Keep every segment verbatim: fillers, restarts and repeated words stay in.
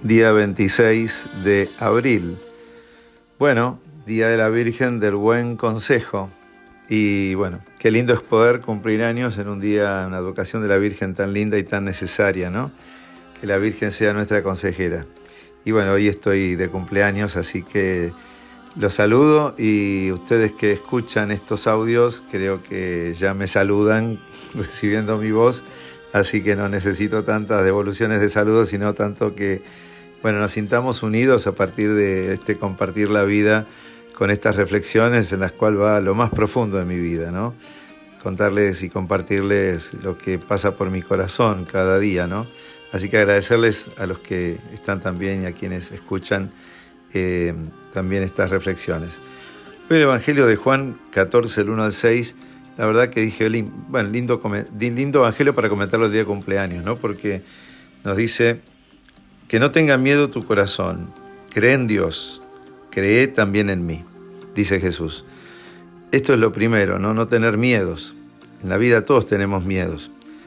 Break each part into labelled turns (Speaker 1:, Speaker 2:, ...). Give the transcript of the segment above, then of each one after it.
Speaker 1: día veintiséis de abril. Bueno, Día de la Virgen del Buen Consejo. Y bueno, qué lindo es poder cumplir años en un día, una advocación de la Virgen tan linda y tan necesaria, ¿no? Que la Virgen sea nuestra consejera. Y bueno, hoy estoy de cumpleaños, así que los saludo, y ustedes que escuchan estos audios creo que ya me saludan recibiendo mi voz, así que no necesito tantas devoluciones de saludos, sino tanto que, bueno, nos sintamos unidos a partir de este compartir la vida con estas reflexiones en las cuales va lo más profundo de mi vida, ¿no? Contarles y compartirles lo que pasa por mi corazón cada día, ¿no? Así que agradecerles a los que están también y a quienes escuchan eh, también estas reflexiones. Hoy el Evangelio de Juan catorce, el uno al seis, la verdad que dije, bueno, lindo, lindo Evangelio para comentarlo el día de cumpleaños, ¿no? Porque nos dice que no tenga miedo tu corazón, cree en Dios, cree también en mí, dice Jesús. Esto es lo primero, ¿no? No tener miedos. En la vida todos tenemos miedos.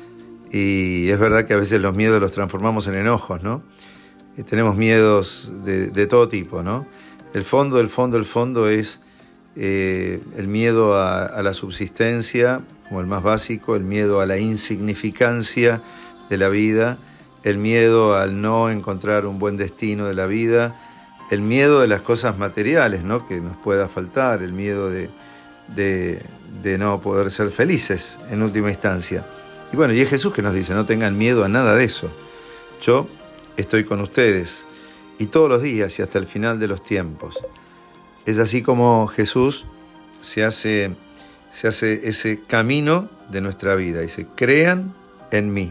Speaker 1: Y es verdad que a veces los miedos los transformamos en enojos, ¿no? Y tenemos miedos de, de todo tipo, ¿no? El fondo, el fondo, el fondo es eh, el miedo a, a la subsistencia, como el más básico, el miedo a la insignificancia de la vida, el miedo al no encontrar un buen destino de la vida, el miedo de las cosas materiales, ¿no? Que nos pueda faltar, el miedo de, de, de no poder ser felices en última instancia. Y bueno, y es Jesús que nos dice, no tengan miedo a nada de eso. Yo estoy con ustedes, y todos los días y hasta el final de los tiempos. Es así como Jesús se hace, se hace ese camino de nuestra vida. Dice, crean en mí.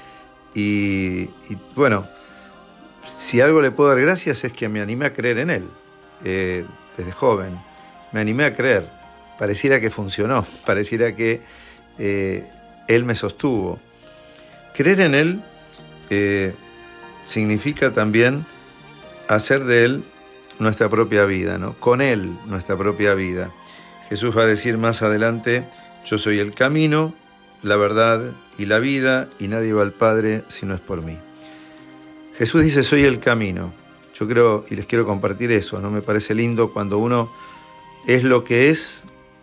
Speaker 1: Y, y bueno, si algo le puedo dar gracias es que me animé a creer en Él. Eh, desde joven me animé a creer. Pareciera que funcionó, pareciera que eh, Él me sostuvo. Creer en Él eh, significa también hacer de Él nuestra propia vida, ¿no? Con Él nuestra propia vida. Jesús va a decir más adelante, yo soy el camino, la verdad y la vida, y nadie va al Padre si no es por mí. Jesús dice, soy el camino. Yo creo, y les quiero compartir eso, ¿no? Me parece lindo cuando uno es lo que es,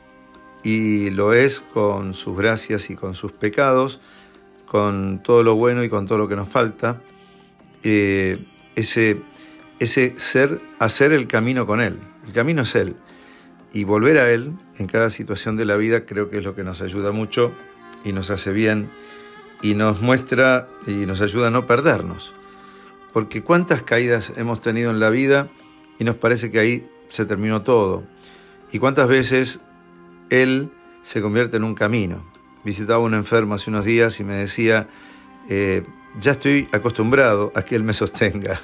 Speaker 1: y lo es con sus gracias y con sus pecados, con todo lo bueno y con todo lo que nos falta. Eh, ese, ese ser, hacer el camino con Él. El camino es Él. Y volver a Él en cada situación de la vida creo que es lo que nos ayuda mucho y nos hace bien y nos muestra y nos ayuda a no perdernos. Porque cuántas caídas hemos tenido en la vida y nos parece que ahí se terminó todo. Y cuántas veces Él se convierte en un camino. Visitaba a un enfermo hace unos días y me decía, eh, ya estoy acostumbrado a que Él me sostenga.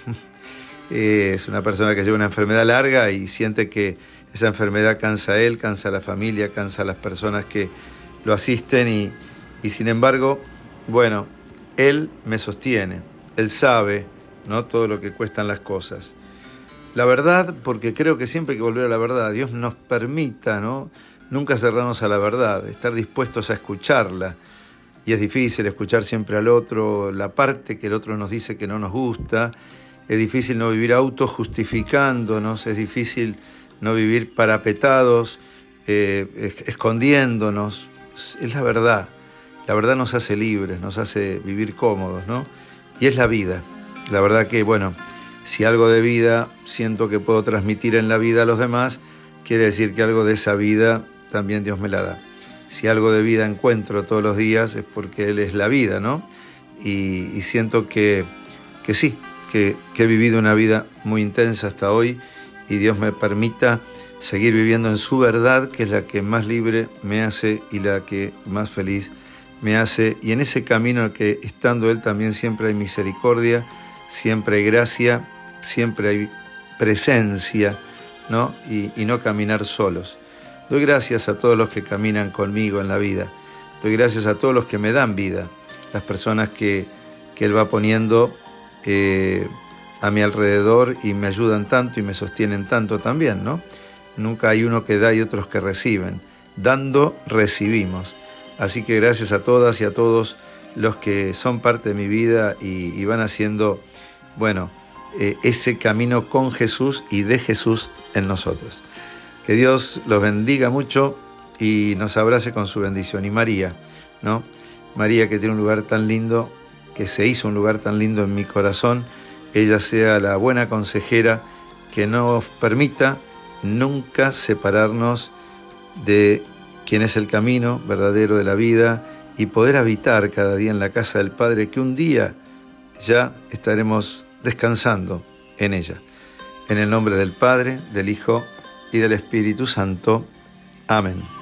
Speaker 1: eh, es una persona que lleva una enfermedad larga y siente que esa enfermedad cansa a él, cansa a la familia, cansa a las personas que lo asisten y, y sin embargo, bueno, Él me sostiene. Él sabe, ¿no?, todo lo que cuestan las cosas. La verdad, porque creo que siempre hay que volver a la verdad. Dios nos permita, ¿no?, nunca cerrarnos a la verdad, estar dispuestos a escucharla. Y es difícil escuchar siempre al otro, la parte que el otro nos dice que no nos gusta. Es difícil no vivir autojustificándonos, es difícil no vivir parapetados, eh, escondiéndonos. Es la verdad. La verdad nos hace libres, nos hace vivir cómodos, ¿no? Y es la vida. La verdad que, bueno, si algo de vida siento que puedo transmitir en la vida a los demás, quiere decir que algo de esa vida también Dios me la da. Si algo de vida encuentro todos los días es porque Él es la vida, ¿no? Y, y siento que, que sí, que, que he vivido una vida muy intensa hasta hoy y Dios me permita seguir viviendo en su verdad, que es la que más libre me hace y la que más feliz me hace. Y en ese camino en el que estando Él también siempre hay misericordia, siempre hay gracia, siempre hay presencia, ¿no? Y, y no caminar solos. Doy gracias a todos los que caminan conmigo en la vida. Doy gracias a todos los que me dan vida, las personas que, que Él va poniendo eh, a mi alrededor y me ayudan tanto y me sostienen tanto también, ¿no? Nunca hay uno que da y otros que reciben. Dando, recibimos. Así que gracias a todas y a todos los que son parte de mi vida y, y van haciendo, bueno, eh, ese camino con Jesús y de Jesús en nosotros. Que Dios los bendiga mucho y nos abrace con su bendición. Y María, ¿no? María, que tiene un lugar tan lindo, que se hizo un lugar tan lindo en mi corazón, ella sea la buena consejera que nos permita nunca separarnos de quien es el camino verdadero de la vida y poder habitar cada día en la casa del Padre, que un día ya estaremos descansando en ella. En el nombre del Padre, del Hijo y del Espíritu Santo. Amén.